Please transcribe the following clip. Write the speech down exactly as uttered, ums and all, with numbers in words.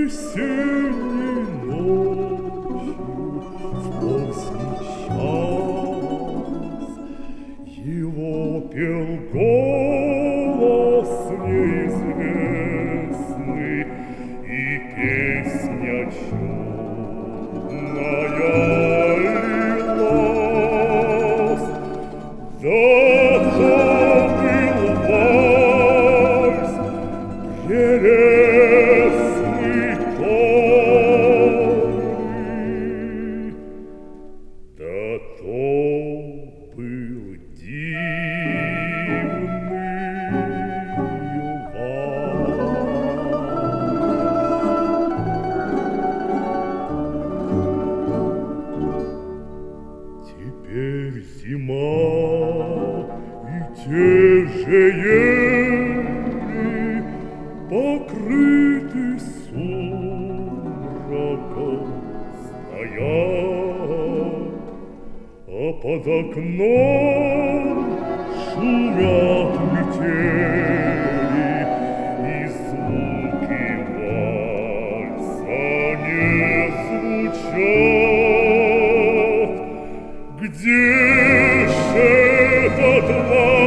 весенней ночью в поздний час его пел голос неизвестный, и песня чудная лилась. Да то был вальс прелестный, томный, да то был дивный вальс. Теперь зима, и те же ели покрыты сумраком стоят, а под окном шумят метели, и звуки вальса не звучат. Где ж этот вальс?